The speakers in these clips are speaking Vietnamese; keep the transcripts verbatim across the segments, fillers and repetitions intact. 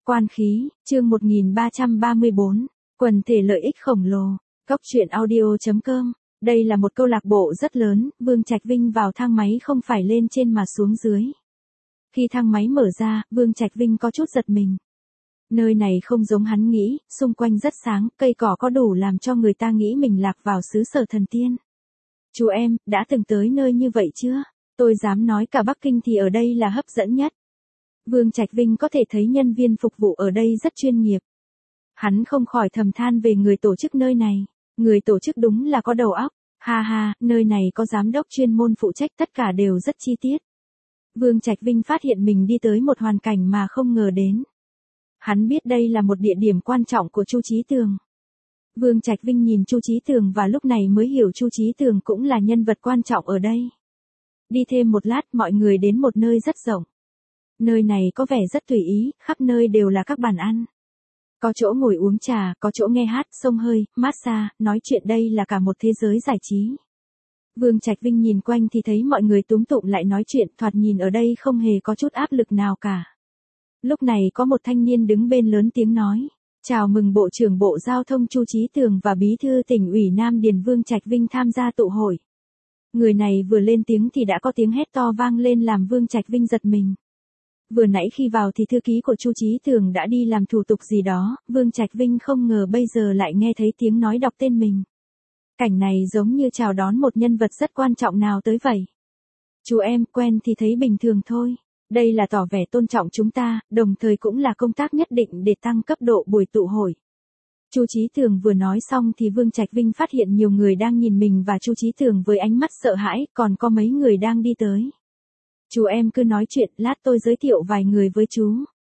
Quan khí, chương một nghìn ba trăm ba mươi bốn, quần thể lợi ích khổng lồ, Cốc truyện audio chấm com. Đây là một câu lạc bộ rất lớn, Vương Trạch Vinh vào thang máy không phải lên trên mà xuống dưới. Khi thang máy mở ra, Vương Trạch Vinh có chút giật mình. Nơi này không giống hắn nghĩ, xung quanh rất sáng, cây cỏ có đủ làm cho người ta nghĩ mình lạc vào xứ sở thần tiên. Chú em, đã từng tới nơi như vậy chưa? Tôi dám nói cả Bắc Kinh thì ở đây là hấp dẫn nhất. Vương Trạch Vinh có thể thấy nhân viên phục vụ ở đây rất chuyên nghiệp. Hắn không khỏi thầm than về người tổ chức nơi này. Người tổ chức đúng là có đầu óc. Ha ha, nơi này có giám đốc chuyên môn phụ trách, tất cả đều rất chi tiết. Vương Trạch Vinh phát hiện mình đi tới một hoàn cảnh mà không ngờ đến. Hắn biết đây là một địa điểm quan trọng của Chu Chí Tường. Vương Trạch Vinh nhìn Chu Chí Tường và lúc này mới hiểu Chu Chí Tường cũng là nhân vật quan trọng ở đây. Đi thêm một lát, mọi người đến một nơi rất rộng. Nơi này có vẻ rất tùy ý, khắp nơi đều là các bàn ăn. Có chỗ ngồi uống trà, có chỗ nghe hát, xông hơi, massage, nói chuyện, đây là cả một thế giới giải trí. Vương Trạch Vinh nhìn quanh thì thấy mọi người túm tụm lại nói chuyện, thoạt nhìn ở đây không hề có chút áp lực nào cả. Lúc này có một thanh niên đứng bên lớn tiếng nói, chào mừng Bộ trưởng Bộ Giao thông Chu Chí Tường và Bí thư Tỉnh ủy Nam Điền Vương Trạch Vinh tham gia tụ hội. Người này vừa lên tiếng thì đã có tiếng hét to vang lên làm Vương Trạch Vinh giật mình. Vừa nãy khi vào thì thư ký của Chu Chí Tường đã đi làm thủ tục gì đó, Vương Trạch Vinh không ngờ bây giờ lại nghe thấy tiếng nói đọc tên mình. Cảnh này giống như chào đón một nhân vật rất quan trọng nào tới vậy. Chú em, quen thì thấy bình thường thôi. Đây là tỏ vẻ tôn trọng chúng ta, đồng thời cũng là công tác nhất định để tăng cấp độ buổi tụ hội. Chu Chí Tường vừa nói xong thì Vương Trạch Vinh phát hiện nhiều người đang nhìn mình và Chu Chí Tường với ánh mắt sợ hãi, còn có mấy người đang đi tới. Chú em cứ nói chuyện, lát tôi giới thiệu vài người với chú.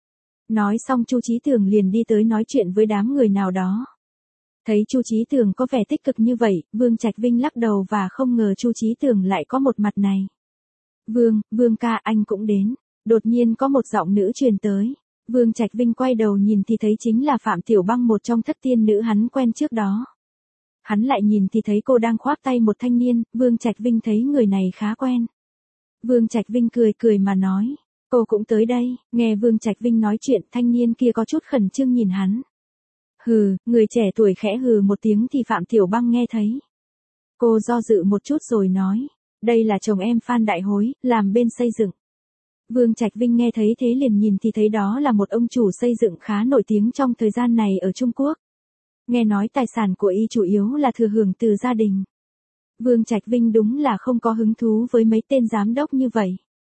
Nói xong Chu Chí Tường liền đi tới nói chuyện với đám người nào đó. Thấy Chu Chí Tường có vẻ tích cực như vậy, Vương Trạch Vinh lắc đầu và không ngờ Chu Chí Tường lại có một mặt này. Vương, Vương ca, anh cũng đến. Đột nhiên có một giọng nữ truyền tới. Vương Trạch Vinh quay đầu nhìn thì thấy chính là Phạm Tiểu Băng, một trong thất tiên nữ hắn quen trước đó. Hắn lại nhìn thì thấy cô đang khoác tay một thanh niên, Vương Trạch Vinh thấy người này khá quen. Vương Trạch Vinh cười cười mà nói, cô cũng tới đây. Nghe Vương Trạch Vinh nói chuyện, thanh niên kia có chút khẩn trương nhìn hắn. Hừ, người trẻ tuổi khẽ hừ một tiếng thì Phạm Tiểu Băng nghe thấy. Cô do dự một chút rồi nói, đây là chồng em Phan Đại Hối, làm bên xây dựng. Vương Trạch Vinh nghe thấy thế liền nhìn thì thấy đó là một ông chủ xây dựng khá nổi tiếng trong thời gian này ở Trung Quốc. Nghe nói tài sản của y chủ yếu là thừa hưởng từ gia đình. Vương Trạch Vinh đúng là không có hứng thú với mấy tên giám đốc như vậy.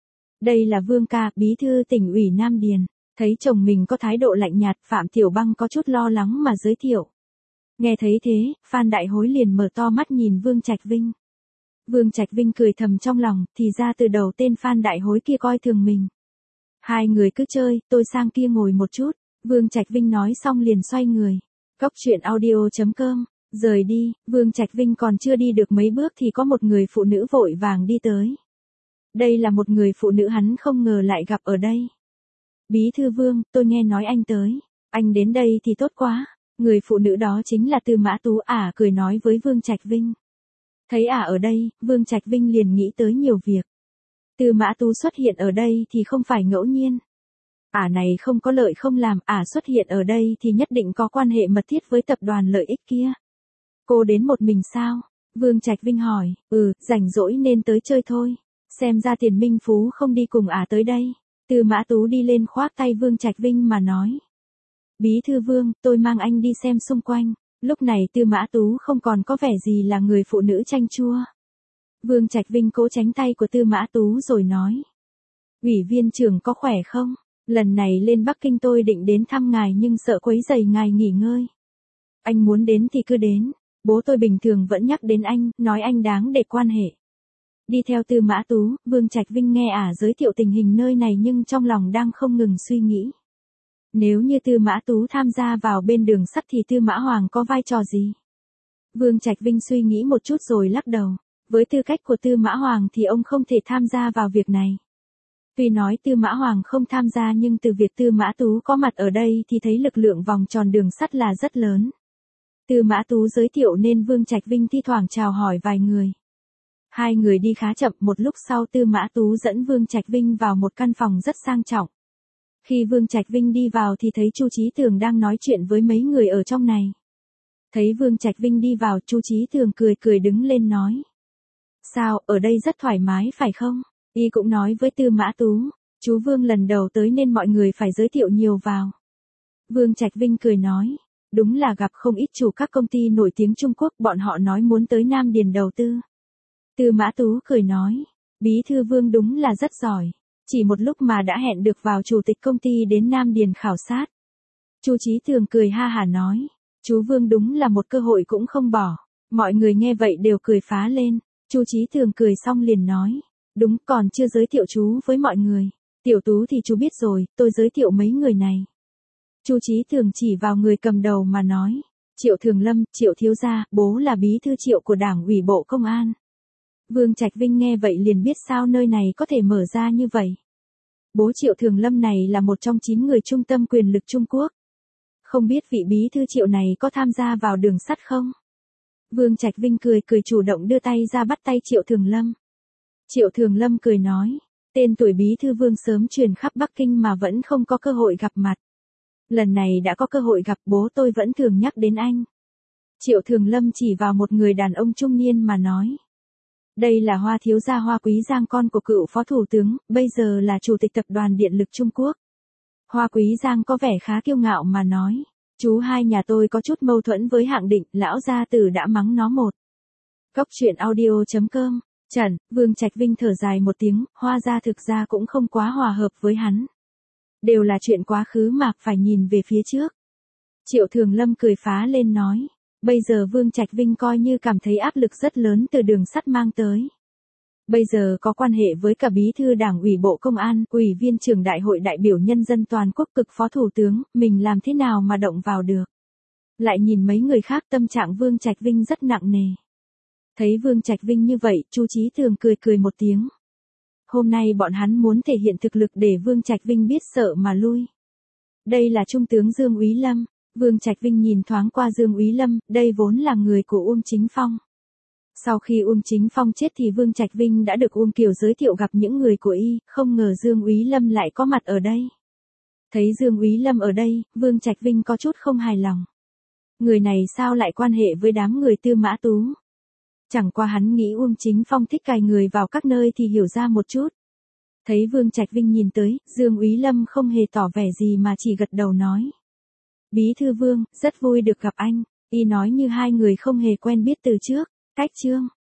Đây là Vương ca, Bí thư Tỉnh ủy Nam Điền. Thấy chồng mình có thái độ lạnh nhạt, Phạm Tiểu Băng có chút lo lắng mà giới thiệu. Nghe thấy thế, Phan Đại Hối liền mở to mắt nhìn Vương Trạch Vinh. Vương Trạch Vinh cười thầm trong lòng, thì ra từ đầu tên Phan Đại Hối kia coi thường mình. Hai người cứ chơi, tôi sang kia ngồi một chút. Vương Trạch Vinh nói xong liền xoay người. Cốc truyện audio chấm com. Rời đi, Vương Trạch Vinh còn chưa đi được mấy bước thì có một người phụ nữ vội vàng đi tới. Đây là một người phụ nữ hắn không ngờ lại gặp ở đây. Bí thư Vương, tôi nghe nói anh tới. Anh đến đây thì tốt quá. Người phụ nữ đó chính là Tư Mã Tú. Ả à, cười nói với Vương Trạch Vinh. Thấy ả à ở đây, Vương Trạch Vinh liền nghĩ tới nhiều việc. Tư Mã Tú xuất hiện ở đây thì không phải ngẫu nhiên. Ả à này không có lợi không làm, ả à xuất hiện ở đây thì nhất định có quan hệ mật thiết với tập đoàn lợi ích kia. Cô đến một mình sao? Vương Trạch Vinh hỏi. Ừ, rảnh rỗi nên tới chơi thôi. Xem ra Tiền Minh Phú không đi cùng ả à tới đây. Tư Mã Tú đi lên khoác tay Vương Trạch Vinh mà nói. Bí thư Vương, tôi mang anh đi xem xung quanh. Lúc này Tư Mã Tú không còn có vẻ gì là người phụ nữ chanh chua. Vương Trạch Vinh cố tránh tay của Tư Mã Tú rồi nói. Ủy viên trưởng có khỏe không? Lần này lên Bắc Kinh tôi định đến thăm ngài nhưng sợ quấy rầy ngài nghỉ ngơi. Anh muốn đến thì cứ đến. Bố tôi bình thường vẫn nhắc đến anh, nói anh đáng để quan hệ. Đi theo Tư Mã Tú, Vương Trạch Vinh nghe ả giới thiệu tình hình nơi này nhưng trong lòng đang không ngừng suy nghĩ. Nếu như Tư Mã Tú tham gia vào bên đường sắt thì Tư Mã Hoàng có vai trò gì? Vương Trạch Vinh suy nghĩ một chút rồi lắc đầu. Với tư cách của Tư Mã Hoàng thì ông không thể tham gia vào việc này. Tuy nói Tư Mã Hoàng không tham gia nhưng từ việc Tư Mã Tú có mặt ở đây thì thấy lực lượng vòng tròn đường sắt là rất lớn. Tư Mã Tú giới thiệu nên Vương Trạch Vinh thi thoảng chào hỏi vài người. Hai người đi khá chậm, một lúc sau Tư Mã Tú dẫn Vương Trạch Vinh vào một căn phòng rất sang trọng. Khi Vương Trạch Vinh đi vào thì thấy Chu Chí Tường đang nói chuyện với mấy người ở trong này. Thấy Vương Trạch Vinh đi vào, Chu Chí Tường cười cười đứng lên nói. Sao, ở đây rất thoải mái phải không? Y cũng nói với Tư Mã Tú, chú Vương lần đầu tới nên mọi người phải giới thiệu nhiều vào. Vương Trạch Vinh cười nói, đúng là gặp không ít chủ các công ty nổi tiếng Trung Quốc, bọn họ nói muốn tới Nam Điền đầu tư. Tư Mã Tú cười nói, Bí thư Vương đúng là rất giỏi, chỉ một lúc mà đã hẹn được vào chủ tịch công ty đến Nam Điền khảo sát. Chu Chí Tường cười ha hả nói, chú Vương đúng là một cơ hội cũng không bỏ. Mọi người nghe vậy đều cười phá lên. Chu Chí Tường cười xong liền nói, đúng, còn chưa giới thiệu chú với mọi người. Tiểu Tú thì chú biết rồi, tôi giới thiệu mấy người này. Chu Chí Tường chỉ vào người cầm đầu mà nói, Triệu Thường Lâm, Triệu thiếu gia, bố là bí thư Triệu của Đảng ủy Bộ Công an. Vương Trạch Vinh nghe vậy liền biết sao nơi này có thể mở ra như vậy. Bố Triệu Thường Lâm này là một trong chín người trung tâm quyền lực Trung Quốc. Không biết vị bí thư Triệu này có tham gia vào đường sắt không? Vương Trạch Vinh cười cười chủ động đưa tay ra bắt tay Triệu Thường Lâm. Triệu Thường Lâm cười nói, tên tuổi bí thư Vương sớm truyền khắp Bắc Kinh mà vẫn không có cơ hội gặp mặt. Lần này đã có cơ hội gặp, bố tôi vẫn thường nhắc đến anh. Triệu Thường Lâm chỉ vào một người đàn ông trung niên mà nói. Đây là Hoa thiếu gia Hoa Quý Giang, con của cựu phó thủ tướng, bây giờ là chủ tịch tập đoàn điện lực Trung Quốc. Hoa Quý Giang có vẻ khá kiêu ngạo mà nói, chú hai nhà tôi có chút mâu thuẫn với Hạng Định, lão gia tử đã mắng nó một. Cốc truyện audio chấm com, Trần, Vương Trạch Vinh thở dài một tiếng, Hoa gia thực ra cũng không quá hòa hợp với hắn. Đều là chuyện quá khứ mà, phải nhìn về phía trước. Triệu Thường Lâm cười phá lên nói, bây giờ Vương Trạch Vinh coi như cảm thấy áp lực rất lớn từ đường sắt mang tới. Bây giờ có quan hệ với cả bí thư Đảng ủy Bộ Công an, ủy viên trưởng Đại hội đại biểu nhân dân toàn quốc, cực phó thủ tướng, mình làm thế nào mà động vào được. Lại nhìn mấy người khác, tâm trạng Vương Trạch Vinh rất nặng nề. Thấy Vương Trạch Vinh như vậy, Chu Chí Tường cười cười một tiếng. Hôm nay bọn hắn muốn thể hiện thực lực để Vương Trạch Vinh biết sợ mà lui. Đây là Trung tướng Dương Úy Lâm. Vương Trạch Vinh nhìn thoáng qua Dương Úy Lâm, đây vốn là người của Uông Chính Phong. Sau khi Uông Chính Phong chết thì Vương Trạch Vinh đã được Uông Kiều giới thiệu gặp những người của y, không ngờ Dương Úy Lâm lại có mặt ở đây. Thấy Dương Úy Lâm ở đây, Vương Trạch Vinh có chút không hài lòng. Người này sao lại quan hệ với đám người Tư Mã Tú? Chẳng qua hắn nghĩ Uông Chính Phong thích cài người vào các nơi thì hiểu ra một chút. Thấy Vương Trạch Vinh nhìn tới, Dương Úy Lâm không hề tỏ vẻ gì mà chỉ gật đầu nói. Bí thư Vương, rất vui được gặp anh. Y nói như hai người không hề quen biết từ trước. Cách chương